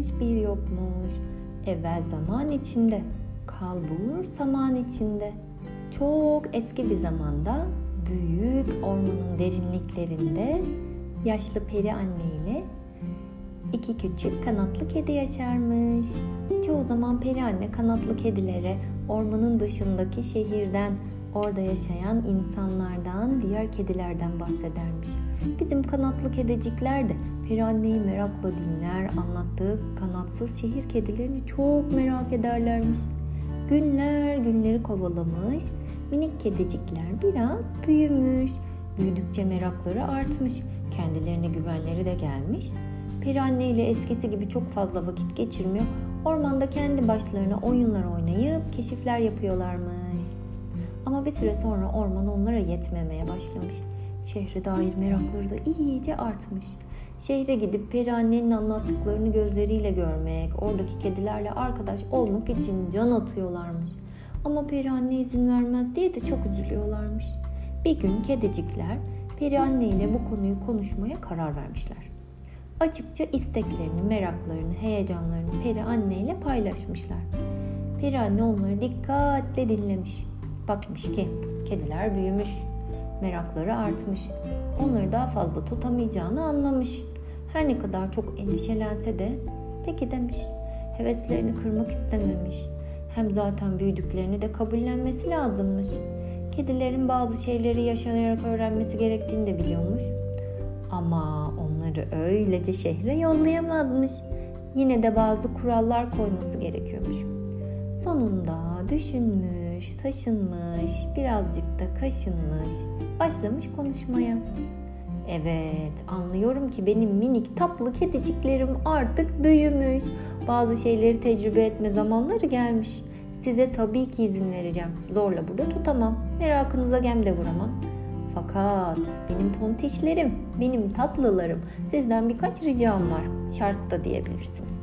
hiçbir yokmuş. Evvel zaman içinde, kalbur saman içinde. Çok eski bir zamanda büyük ormanın derinliklerinde yaşlı peri anne ile iki küçük kanatlı kedi yaşarmış. Çoğu zaman peri anne kanatlı kedilere ormanın dışındaki şehirden, orada yaşayan insanlardan, diğer kedilerden bahsedermiş. Bizim kanatlı kedicikler de peri anneyi merakla dinler, anlattığı kanatsız şehir kedilerini çok merak ederlermiş. Günler günleri kovalamış, minik kedicikler biraz büyümüş. Büyüdükçe merakları artmış, kendilerine güvenleri de gelmiş. Peri anne ile eskisi gibi çok fazla vakit geçirmiyor, ormanda kendi başlarına oyunlar oynayıp keşifler yapıyorlarmış. Ama bir süre sonra orman onlara yetmemeye başlamış. Şehre dair merakları da iyice artmış. Şehre gidip peri annenin anlattıklarını gözleriyle görmek, oradaki kedilerle arkadaş olmak için can atıyorlarmış. Ama peri anne izin vermez diye de çok üzülüyorlarmış. Bir gün kedicikler peri anne ile bu konuyu konuşmaya karar vermişler. Açıkça isteklerini, meraklarını, heyecanlarını peri anne ile paylaşmışlar. Peri anne onları dikkatle dinlemiş. Bakmış ki kediler büyümüş, merakları artmış. Onları daha fazla tutamayacağını anlamış. Her ne kadar çok endişelense de peki demiş. Heveslerini kırmak istememiş. Hem zaten büyüdüklerini de kabullenmesi lazımmış. Kedilerin bazı şeyleri yaşayarak öğrenmesi gerektiğini de biliyormuş. Ama onları öylece şehre yollayamazmış. Yine de bazı kurallar koyması gerekiyormuş. Sonunda düşünmüş, taşınmış, birazcık da kaşınmış, başlamış konuşmaya. Evet, anlıyorum ki benim minik tatlı kediciklerim artık büyümüş. Bazı şeyleri tecrübe etme zamanları gelmiş. Size tabii ki izin vereceğim. Zorla burada tutamam. Merakınıza gem de vuramam. Fakat benim tontişlerim, benim tatlılarım, sizden birkaç ricam var. Şart da diyebilirsiniz.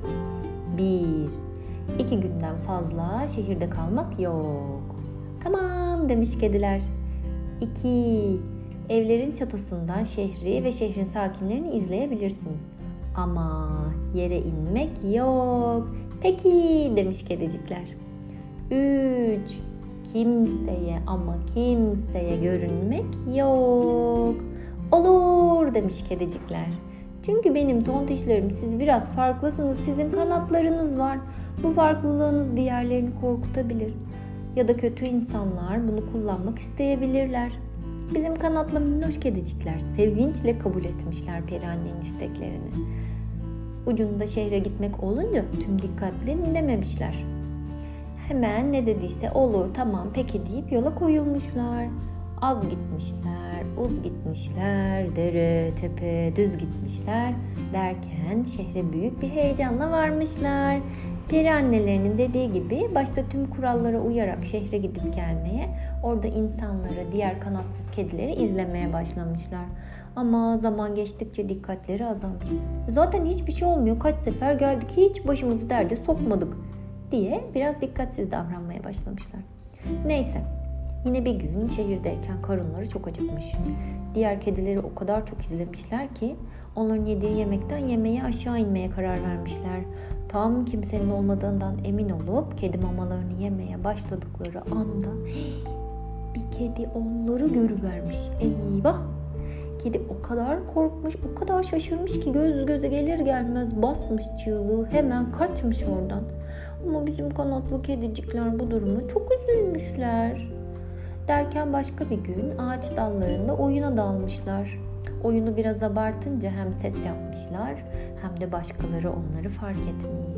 1-2 günden fazla şehirde kalmak yok. Tamam demiş kediler. 2. Evlerin çatısından şehri ve şehrin sakinlerini izleyebilirsiniz. Ama yere inmek yok. Peki demiş kedicikler. 3. Kimseye ama kimseye görünmek yok. Olur demiş kedicikler. Çünkü benim tontişlerim siz biraz farklısınız. Sizin kanatlarınız var. Bu farklılığınız diğerlerini korkutabilir. Ya da kötü insanlar bunu kullanmak isteyebilirler. Bizim kanatlı minnoş kedicikler sevinçle kabul etmişler peri annenin isteklerini. Ucunda şehre gitmek olunca tüm dikkatle dinlememişler. Hemen ne dediyse olur tamam peki deyip yola koyulmuşlar. Az gitmişler, uz gitmişler, dere, tepe, düz gitmişler derken şehre büyük bir heyecanla varmışlar. Peri annelerinin dediği gibi başta tüm kurallara uyarak şehre gidip gelmeye, orada insanları, diğer kanatsız kedileri izlemeye başlamışlar. Ama zaman geçtikçe dikkatleri azalmış. Zaten hiçbir şey olmuyor, kaç sefer geldik hiç başımızı derde sokmadık diye biraz dikkatsiz davranmaya başlamışlar. Neyse, yine bir gün şehirdeyken karınları çok acıkmış. Diğer kedileri o kadar çok izlemişler ki onların yediği yemekten yemeye aşağı inmeye karar vermişler. Tam kimsenin olmadığından emin olup kedi mamalarını yemeye başladıkları anda bir kedi onları görüvermiş. Eyvah! Kedi o kadar korkmuş, o kadar şaşırmış ki göz göze gelir gelmez basmış çığlığı, hemen kaçmış oradan. Ama bizim kanatlı kedicikler bu duruma çok üzülmüşler. Derken başka bir gün ağaç dallarında oyuna dalmışlar. Oyunu biraz abartınca hem ses yapmışlar hem de başkaları onları fark etmiş.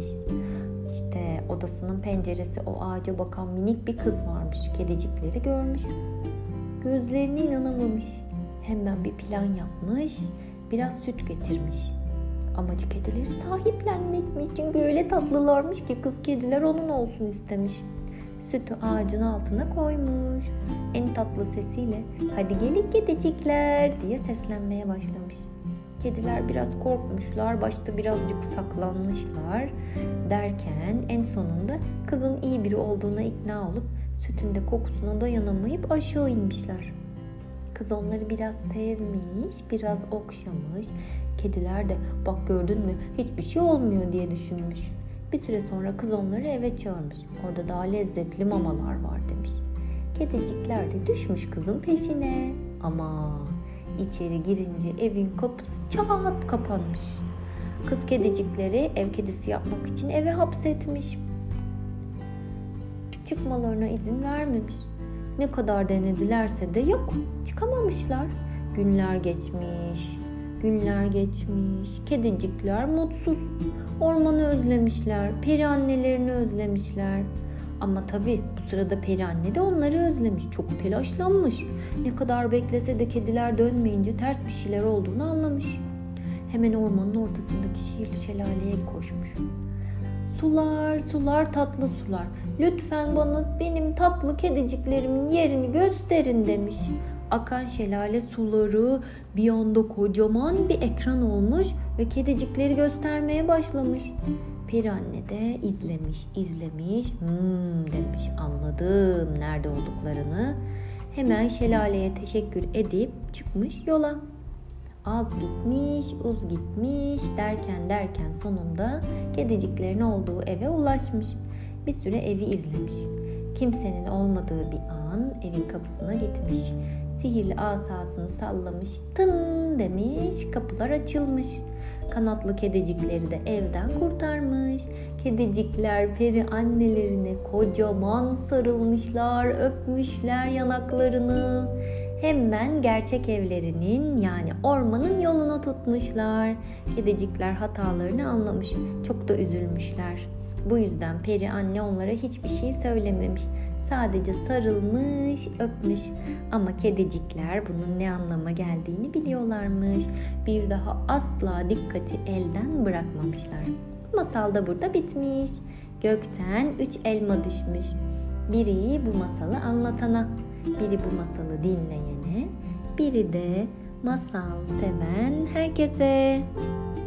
İşte odasının penceresi o ağaca bakan minik bir kız varmış. Kedicikleri görmüş. Gözlerine inanamamış. Hemen bir plan yapmış. Biraz süt getirmiş. Amacı kedileri sahiplenmekmiş. Çünkü öyle tatlılarmış ki kız kediler onun olsun istemiş. Sütü ağacın altına koymuş. En tatlı sesiyle "Hadi gelin kedicikler" diye seslenmeye başlamış. Kediler biraz korkmuşlar. Başta birazcık saklanmışlar. Derken en sonunda kızın iyi biri olduğuna ikna olup sütün de kokusuna dayanamayıp aşağı inmişler. Kız onları biraz sevmiş, biraz okşamış. Kediler de bak gördün mü hiçbir şey olmuyor diye düşünmüş. Bir süre sonra kız onları eve çağırmış. Orada daha lezzetli mamalar var demiş. Kedicikler de düşmüş kızın peşine. Ama içeri girince evin kapısı çat kapanmış. Kız kedicikleri ev kedisi yapmak için eve hapsetmiş. Çıkmalarına izin vermemiş. Ne kadar denedilerse de yok, çıkamamışlar. Günler geçmiş, günler geçmiş. Kedicikler mutsuz. Ormanı özlemişler, peri annelerini özlemişler. Ama tabii bu sırada peri anne de onları özlemiş. Çok telaşlanmış. Ne kadar beklese de kediler dönmeyince ters bir şeyler olduğunu anlamış. Hemen ormanın ortasındaki şehirli şelaleye koşmuş. Sular, sular, tatlı sular. Lütfen bana benim tatlı kediciklerimin yerini gösterin demiş. Akan şelale suları bir anda kocaman bir ekran olmuş ve kedicikleri göstermeye başlamış. Peri anne de izlemiş, demiş. Anladım nerede olduklarını. Hemen şelaleye teşekkür edip çıkmış yola. Az gitmiş, uz gitmiş derken sonunda kediciklerin olduğu eve ulaşmış. Bir süre evi izlemiş. Kimsenin olmadığı bir an evin kapısına gitmiş. Sihirli asasını sallamış, tın demiş, kapılar açılmış. Kanatlı kedicikleri de evden kurtarmış. Kedicikler peri annelerine kocaman sarılmışlar, öpmüşler yanaklarını. Hemen gerçek evlerinin yani ormanın yolunu tutmuşlar. Kedicikler hatalarını anlamış. Çok da üzülmüşler. Bu yüzden peri anne onlara hiçbir şey söylememiş. Sadece sarılmış, öpmüş. Ama kedicikler bunun ne anlama geldiğini biliyorlarmış. Bir daha asla dikkati elden bırakmamışlar. Masal da burada bitmiş. Gökten 3 elma düşmüş. Biri bu masalı anlatana, biri bu masalı dinleyene, biri de masal seven herkese.